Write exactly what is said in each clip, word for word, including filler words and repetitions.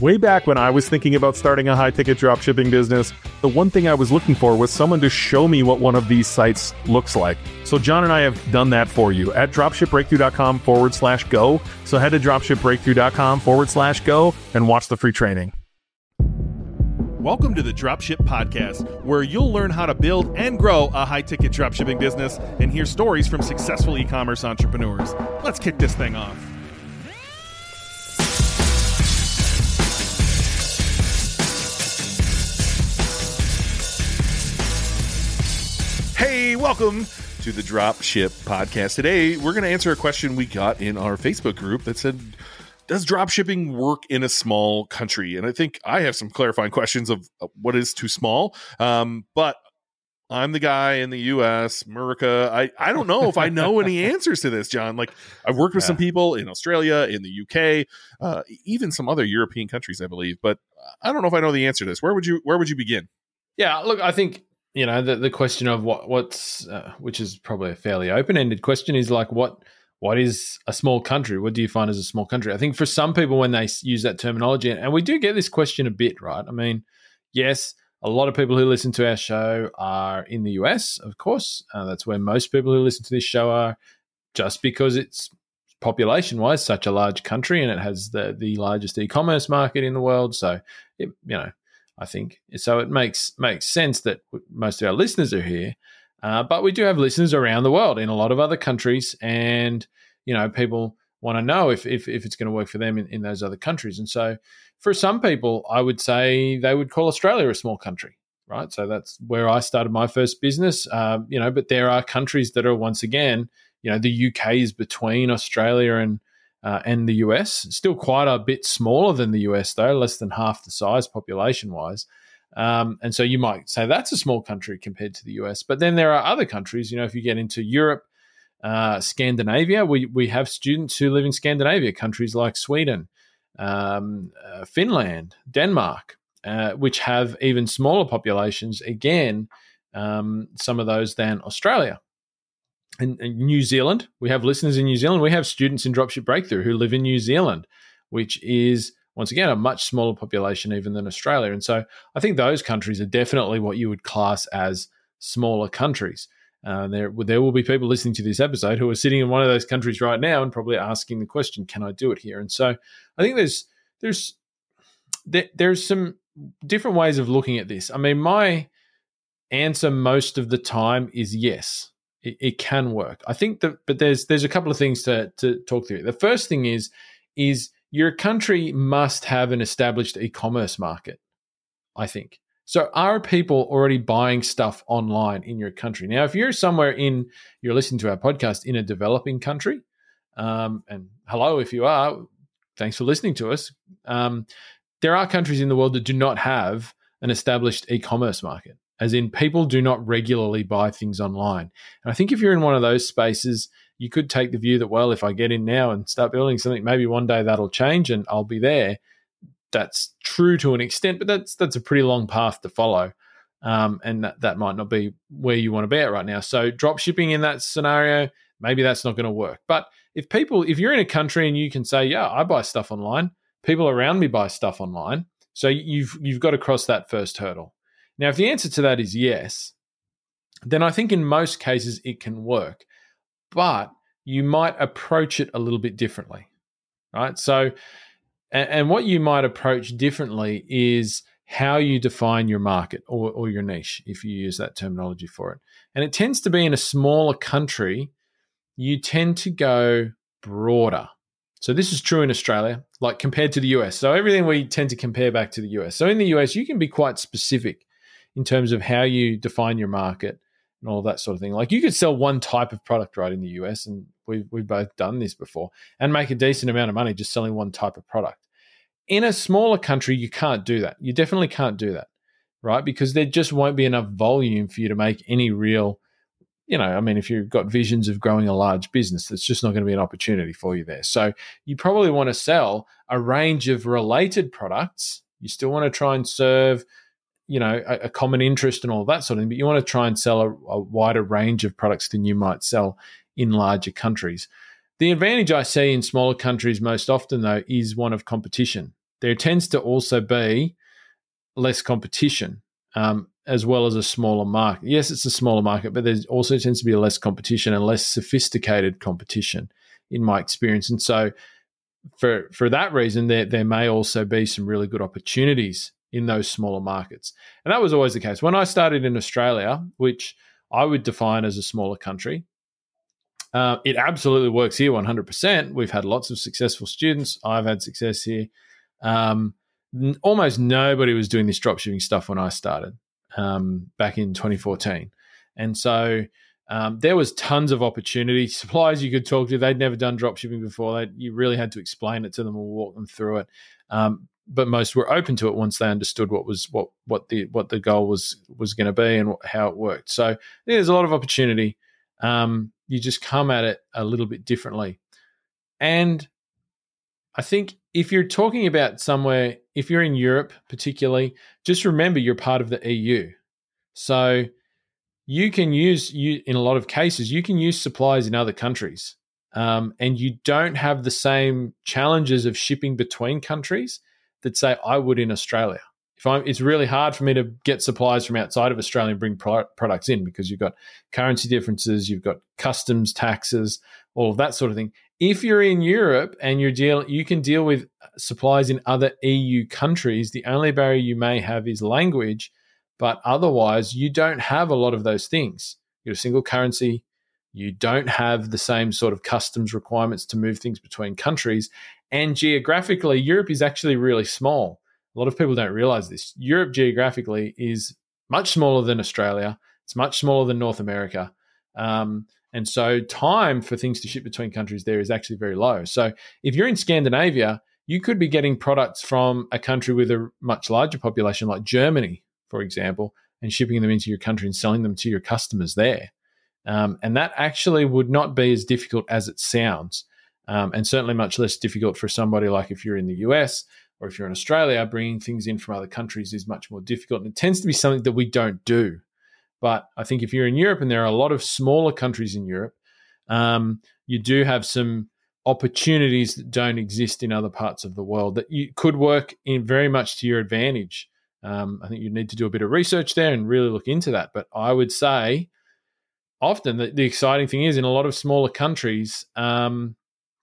Way back when I was thinking about starting a high-ticket dropshipping business, the one thing I was looking for was someone to show me what one of these sites looks like. So John and I have done that for you at dropshipbreakthrough.com forward slash go. So head to dropshipbreakthrough.com forward slash go and watch the free training. Welcome to the Dropship Podcast, where you'll learn how to build and grow a high-ticket dropshipping business and hear stories from successful e-commerce entrepreneurs. Let's kick this thing off. Hey, welcome to the Dropship Podcast. Today, we're going to answer a question we got in our Facebook group that said, does dropshipping work in a small country? And I think I have some clarifying questions of what is too small. Um, but I'm the guy in the U S, America. I, I don't know if I know any answers to this, John. Like, I've worked with yeah. some people in Australia, in the U K, uh, even some other European countries, I believe. But I don't know if I know the answer to this. Where would you Where would you begin? Yeah, look, I think, you know, the, the question of what what's, uh, which is probably a fairly open-ended question, is like, what what is a small country? What do you find as a small country? I think for some people, when they use that terminology, and we do get this question a bit, right? I mean, yes, a lot of people who listen to our show are in the U S, of course. Uh, that's where most people who listen to this show are, just because it's population-wise such a large country and it has the, the largest e-commerce market in the world. So, it, you know, I think so. It makes makes sense that most of our listeners are here, uh, but we do have listeners around the world in a lot of other countries, and you know, people want to know if if, if it's going to work for them in, in those other countries. And so, for some people, I would say they would call Australia a small country, right? So that's where I started my first business, uh, you know. But there are countries that are, once again, you know, the U K is between Australia and Uh, and the U S, still quite a bit smaller than the U S, though, less than half the size population-wise. Um, and so you might say that's a small country compared to the U S. But then there are other countries, you know, if you get into Europe, uh, Scandinavia, we we have students who live in Scandinavia, countries like Sweden, um, uh, Finland, Denmark, uh, which have even smaller populations, again, um, some of those than Australia. In, in New Zealand, we have listeners in New Zealand. We have students in Dropship Breakthrough who live in New Zealand, which is, once again, a much smaller population even than Australia. And so I think those countries are definitely what you would class as smaller countries. Uh, there, there will be people listening to this episode who are sitting in one of those countries right now and probably asking the question, can I do it here? And so I think there's there's there, there's some different ways of looking at this. I mean, my answer most of the time is yes. It, it can work. I think that, but there's there's a couple of things to to talk through. The first thing is is your country must have an established e-commerce market, I think. So are people already buying stuff online in your country? Now, if you're somewhere in, you're listening to our podcast in a developing country, um, and hello if you are, thanks for listening to us. Um, there are countries in the world that do not have an established e-commerce market. As in, people do not regularly buy things online. And I think if you're in one of those spaces, you could take the view that, well, if I get in now and start building something, maybe one day that'll change and I'll be there. That's true to an extent, but that's that's a pretty long path to follow. Um, and that, that might not be where you want to be at right now. So drop shipping in that scenario, maybe that's not going to work. But if people, if you're in a country and you can say, yeah, I buy stuff online, people around me buy stuff online, so you've you've got to cross that first hurdle. Now, if the answer to that is yes, then I think in most cases it can work, but you might approach it a little bit differently, right? So, and, and what you might approach differently is how you define your market or, or your niche, if you use that terminology for it. And it tends to be in a smaller country, you tend to go broader. So this is true in Australia, like compared to the U S. So everything we tend to compare back to the U S. So in the U S, you can be quite specific in terms of how you define your market and all that sort of thing. Like you could sell one type of product right in the U S, and we've, we've both done this before, and make a decent amount of money just selling one type of product. In a smaller country, you can't do that. You definitely can't do that, right? Because there just won't be enough volume for you to make any real, you know, I mean, if you've got visions of growing a large business, that's just not going to be an opportunity for you there. So you probably want to sell a range of related products. You still want to try and serve, you know, a, a common interest and all that sort of thing, but you want to try and sell a, a wider range of products than you might sell in larger countries. The advantage I see in smaller countries most often, though, is one of competition. there tends to also be less competition, um, as well as a smaller market. Yes, it's a smaller market, but there also tends to be less competition and less sophisticated competition in my experience. And so for for that reason, there, there may also be some really good opportunities in those smaller markets. And that was always the case. When I started in Australia, which I would define as a smaller country, uh, it absolutely works here one hundred percent. We've had lots of successful students. I've had success here. Um, n- almost nobody was doing this dropshipping stuff when I started um, back in twenty fourteen. And so um, there was tons of opportunity. Suppliers you could talk to, they'd never done dropshipping before. They, you really had to explain it to them or walk them through it. Um, but most were open to it once they understood what was what what the what the goal was was going to be and how it worked. So I think there's a lot of opportunity. Um, you just come at it a little bit differently. And I think if you're talking about somewhere, if you're in Europe particularly, just remember you're part of the E U. So you can use, you in a lot of cases, you can use supplies in other countries. Um, and you don't have the same challenges of shipping between countries that, say, I would in Australia. If I'm, it's really hard for me to get supplies from outside of Australia and bring pro- products in because you've got currency differences, you've got customs taxes, all of that sort of thing. If you're in Europe and you're deal, you can deal with supplies in other E U countries. The only barrier you may have is language, but otherwise you don't have a lot of those things. You're a single currency. You don't have the same sort of customs requirements to move things between countries. And geographically, Europe is actually really small. A lot of people don't realize this. Europe geographically is much smaller than Australia. It's much smaller than North America. Um, and so time for things to ship between countries there is actually very low. So if you're in Scandinavia, you could be getting products from a country with a much larger population like Germany, for example, and shipping them into your country and selling them to your customers there. Um, and that actually would not be as difficult as it sounds, um, and certainly much less difficult for somebody like if you're in the U S or if you're in Australia. Bringing things in from other countries is much more difficult, and it tends to be something that we don't do. But I think if you're in Europe, and there are a lot of smaller countries in Europe, um, you do have some opportunities that don't exist in other parts of the world that you could work in very much to your advantage. Um, I think you need to do a bit of research there and really look into that. But I would say often the, the exciting thing is in a lot of smaller countries, um,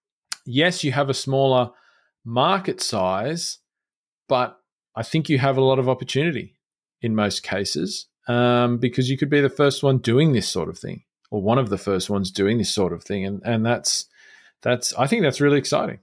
yes, you have a smaller market size, but I think you have a lot of opportunity in most cases, um, because you could be the first one doing this sort of thing, or one of the first ones doing this sort of thing, and and that's that's I think that's really exciting.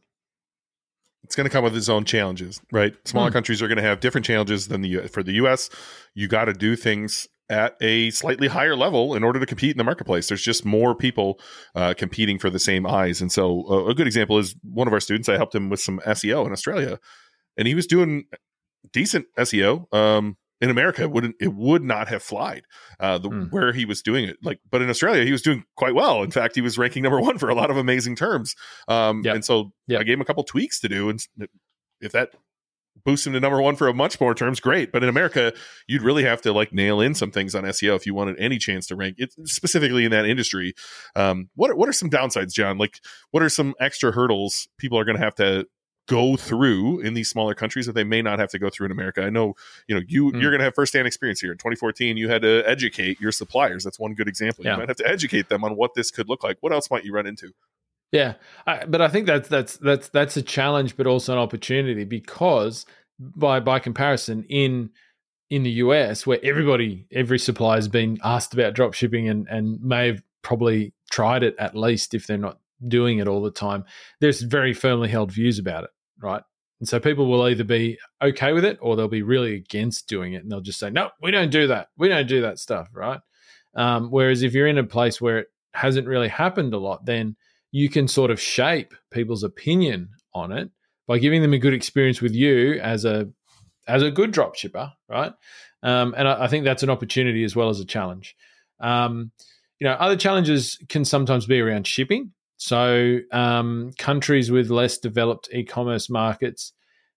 It's going to come with its own challenges, right? Smaller Hmm. countries are going to have different challenges than the U S. For the U S, you got to do things at a slightly higher level in order to compete in the marketplace. There's just more people uh, competing for the same eyes. And so uh, a good example is one of our students. I helped him with some S E O in Australia, and he was doing decent S E O. Um, in America, it wouldn't it would not have flied uh, the, Mm. where he was doing it. Like, but in Australia, he was doing quite well. In fact, he was ranking number one for a lot of amazing terms. Um, Yep. And so Yep. I gave him a couple tweaks to do, and if that boosts him to number one for a bunch more terms, great. But in America, you'd really have to like nail in some things on S E O if you wanted any chance to rank it, specifically in that industry. Um, what are, what are some downsides, John? Like, what are some extra hurdles people are going to have to go through in these smaller countries that they may not have to go through in America? I know, you know, you Mm. you're going to have firsthand experience here. In twenty fourteen, you had to educate your suppliers. That's one good example. Yeah. You might have to educate them on what this could look like. What else might you run into? Yeah, I, but I think that's that's that's that's a challenge, but also an opportunity, because by by comparison, in in the U S, where everybody, every supplier has been asked about drop shipping and and may have probably tried it at least if they're not doing it all the time, there's very firmly held views about it, right? And so people will either be okay with it or they'll be really against doing it, and they'll just say, no, we don't do that. We don't do that stuff, right? Um, whereas if you're in a place where it hasn't really happened a lot, then you can sort of shape people's opinion on it by giving them a good experience with you as a as a good drop shipper, right? Um, and I, I think that's an opportunity as well as a challenge. Um, you know, other challenges can sometimes be around shipping. So um, countries with less developed e-commerce markets,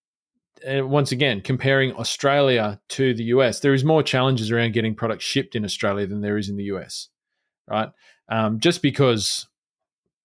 and once again, comparing Australia to the U S, there is more challenges around getting products shipped in Australia than there is in the U S, right? Um, just because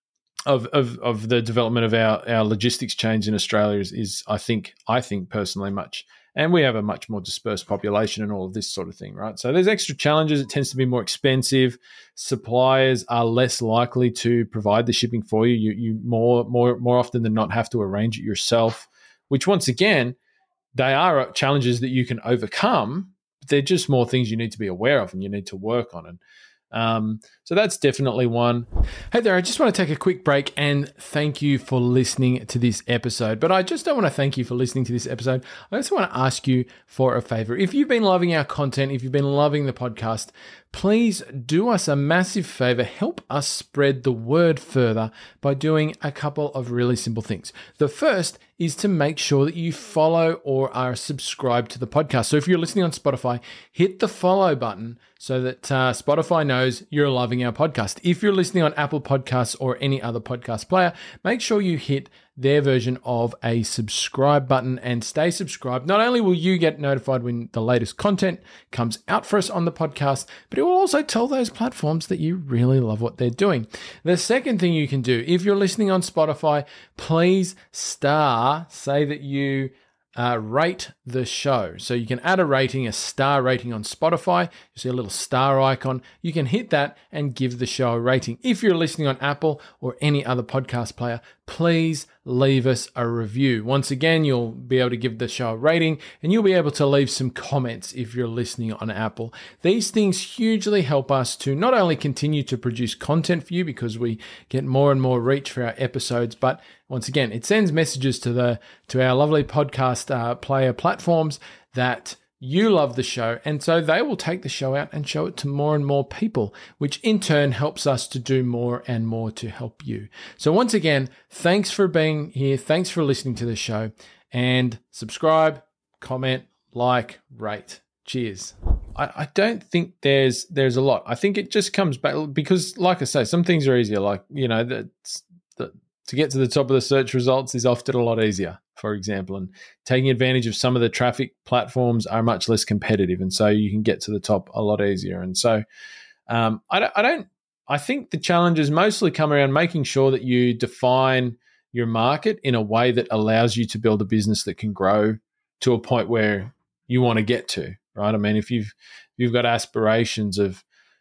of of of the development of our our logistics chains in Australia is, is I think I think personally much, and we have a much more dispersed population and all of this sort of thing, right? So there's extra challenges. It tends to be more expensive. Suppliers are less likely to provide the shipping for you. You you more more more often than not have to arrange it yourself, which once again, they are challenges that you can overcome. But they're just more things you need to be aware of and you need to work on. And Um, so that's definitely one. Hey there, I just want to take a quick break and thank you for listening to this episode. But I just don't want to thank you for listening to this episode. I just want to ask you for a favor. If you've been loving our content, if you've been loving the podcast, please do us a massive favor. Help us spread the word further by doing a couple of really simple things. The first is to make sure that you follow or are subscribed to the podcast. So if you're listening on Spotify, hit the follow button so that uh, Spotify knows you're loving our podcast. If you're listening on Apple Podcasts or any other podcast player, make sure you hit their version of a subscribe button and stay subscribed. Not only will you get notified when the latest content comes out for us on the podcast, but it will also tell those platforms that you really love what they're doing. The second thing you can do, if you're listening on Spotify, please star, say that you Uh, rate the show. So you can add a rating, a star rating on Spotify. You see a little star icon. You can hit that and give the show a rating. If you're listening on Apple or any other podcast player, please leave us a review. Once again, you'll be able to give the show a rating and you'll be able to leave some comments if you're listening on Apple. These things hugely help us to not only continue to produce content for you because we get more and more reach for our episodes, but once again, it sends messages to the to our lovely podcast uh, player platforms that you love the show, and so they will take the show out and show it to more and more people, which in turn helps us to do more and more to help you. So once again, thanks for being here. Thanks for listening to the show, and subscribe, comment, like, rate. Cheers. I, I don't think there's there's a lot. I think it just comes back because, like I say, some things are easier. Like, you know, that's the to get to the top of the search results is often a lot easier, for example, and taking advantage of some of the traffic platforms are much less competitive. And so you can get to the top a lot easier. And so um, I, don't, I don't, I think the challenges mostly come around making sure that you define your market in a way that allows you to build a business that can grow to a point where you want to get to, right? I mean, if you've, if you've got aspirations of,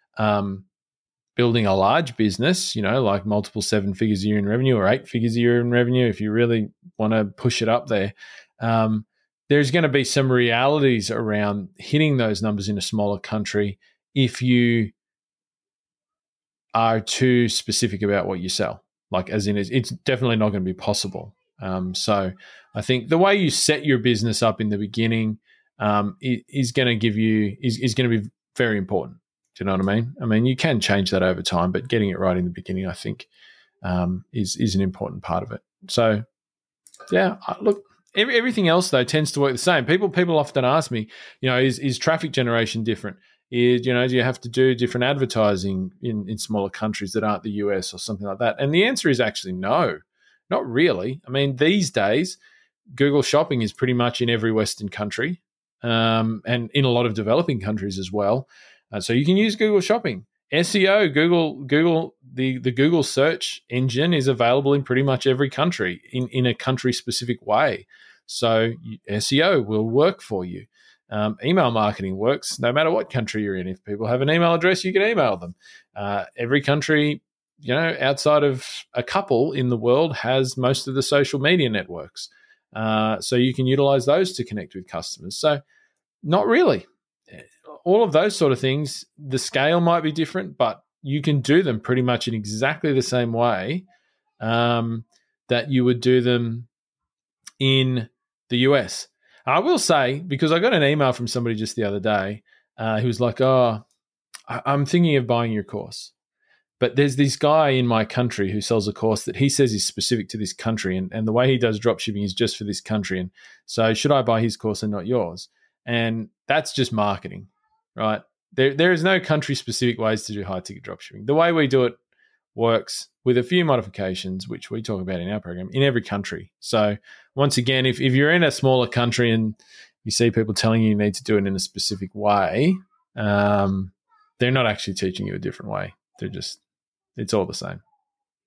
um, building a large business, you know, like multiple seven figures a year in revenue or eight figures a year in revenue, if you really want to push it up there, um, there's going to be some realities around hitting those numbers in a smaller country if you are too specific about what you sell. Like, as in, it's definitely not going to be possible. Um, so I think the way you set your business up in the beginning um, is going to give you, is, is going to be very important. Do you know what I mean? I mean, you can change that over time, but getting it right in the beginning, I think, um, is is an important part of it. So, yeah, look, every, everything else though tends to work the same. People people often ask me, you know, is is traffic generation different? Is, you know, do you have to do different advertising in in smaller countries that aren't the U S or something like that? And the answer is actually no, not really. I mean, these days, Google Shopping is pretty much in every Western country, um, and in a lot of developing countries as well. Uh, so you can use Google Shopping. S E O, Google, Google, the, the Google search engine is available in pretty much every country in, in a country-specific way. So you, S E O will work for you. Um, email marketing works no matter what country you're in. If people have an email address, you can email them. Uh, every country, you know, outside of a couple in the world has most of the social media networks. Uh, so you can utilize those to connect with customers. So not really. All of those sort of things, the scale might be different, but you can do them pretty much in exactly the same way um, that you would do them in the U S. I will say, because I got an email from somebody just the other day uh, who was like, oh, I- I'm thinking of buying your course. But there's this guy in my country who sells a course that he says is specific to this country, and, and the way he does dropshipping is just for this country. And so should I buy his course and not yours? And that's just marketing. Right. There, there is no country-specific ways to do high-ticket dropshipping. The way we do it works with a few modifications, which we talk about in our program, in every country. So once again, if, if you're in a smaller country and you see people telling you you need to do it in a specific way, um, they're not actually teaching you a different way. They're just, it's all the same.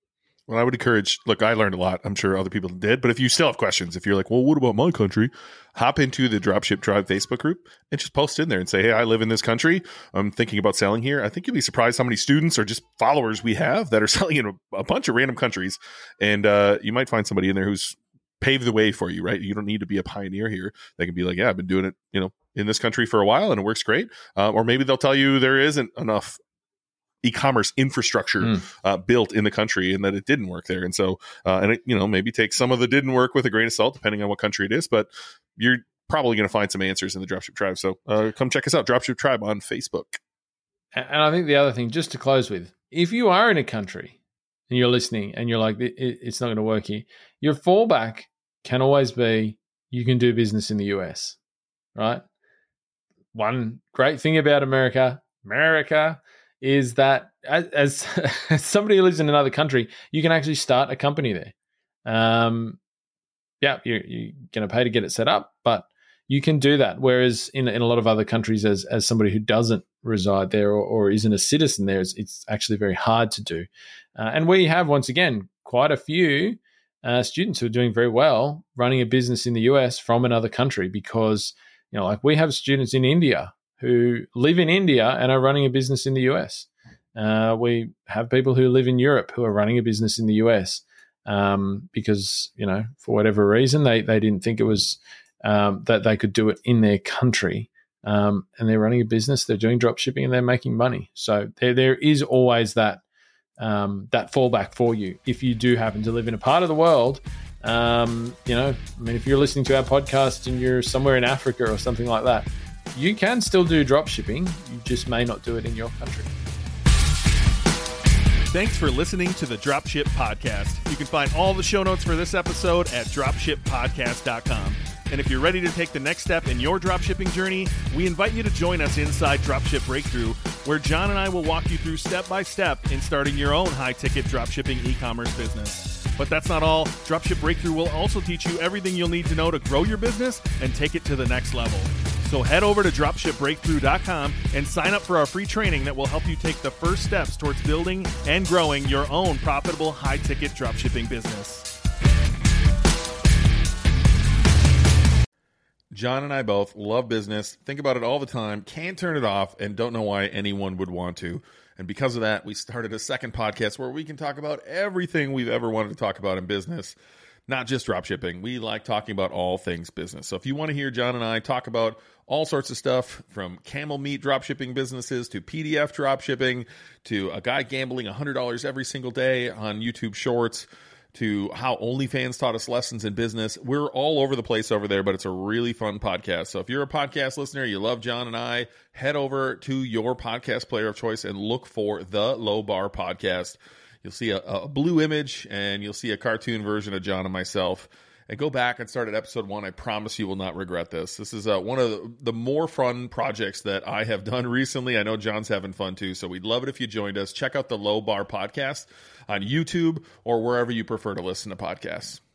Well, I would encourage, look, I learned a lot. I'm sure other people did. But if you still have questions, if you're like, well, what about my country? Hop into the Dropship Tribe Facebook group and just post in there and say, hey, I live in this country. I'm thinking about selling here. I think you'll be surprised how many students or just followers we have that are selling in a, a bunch of random countries. And uh, you might find somebody in there who's paved the way for you, right? You don't need to be a pioneer here. They can be like, yeah, I've been doing it, you know, in this country for a while and it works great. Uh, or maybe they'll tell you there isn't enough e-commerce infrastructure mm. uh, built in the country and that it didn't work there. And so, uh, and it, you know, maybe take some of the didn't work with a grain of salt, depending on what country it is, but you're probably going to find some answers in the Dropship Tribe. So uh, come check us out, Dropship Tribe on Facebook. And I think the other thing, just to close with, if you are in a country and you're listening and you're like, it, it's not going to work here, your fallback can always be, you can do business in the U S, right? One great thing about America, America, is that as, as somebody who lives in another country, you can actually start a company there. Um, yeah, you're, you're going to pay to get it set up, but you can do that. Whereas in, in a lot of other countries, as as somebody who doesn't reside there or, or isn't a citizen there, it's, it's actually very hard to do. Uh, and we have, once again, quite a few uh, students who are doing very well running a business in the U S from another country because, you know, like we have students in India who live in India and are running a business in the U S. Uh, we have people who live in Europe who are running a business in the U S um, because, you know, for whatever reason, they, they didn't think it was um, that they could do it in their country. Um, and they're running a business, they're doing drop shipping and they're making money. So there there is always that um, that fallback for you if you do happen to live in a part of the world. Um, you know, I mean, if you're listening to our podcast and you're somewhere in Africa or something like that, you can still do drop shipping. You just may not do it in your country. Thanks for listening to the Dropship Podcast. You can find all the show notes for this episode at dropship podcast dot com. And if you're ready to take the next step in your dropshipping journey, we invite you to join us inside Dropship Breakthrough, where John and I will walk you through step by step in starting your own high-ticket dropshipping e-commerce business. But that's not all. Dropship Breakthrough will also teach you everything you'll need to know to grow your business and take it to the next level. So head over to dropship breakthrough dot com and sign up for our free training that will help you take the first steps towards building and growing your own profitable high-ticket dropshipping business. John and I both love business, think about it all the time, can't turn it off, and don't know why anyone would want to. And because of that, we started a second podcast where we can talk about everything we've ever wanted to talk about in business, not just dropshipping. We like talking about all things business. So if you want to hear John and I talk about all sorts of stuff, from camel meat dropshipping businesses to P D F dropshipping to a guy gambling one hundred dollars every single day on YouTube Shorts, to how OnlyFans taught us lessons in business. We're all over the place over there, but it's a really fun podcast. So if you're a podcast listener, you love John and I, head over to your podcast player of choice and look for the Low Bar Podcast. You'll see a, a blue image and you'll see a cartoon version of John and myself. And go back and start at episode one. I promise you will not regret this. This is uh, one of the, the more fun projects that I have done recently. I know John's having fun too, so we'd love it if you joined us. Check out the Low Bar Podcast on YouTube or wherever you prefer to listen to podcasts.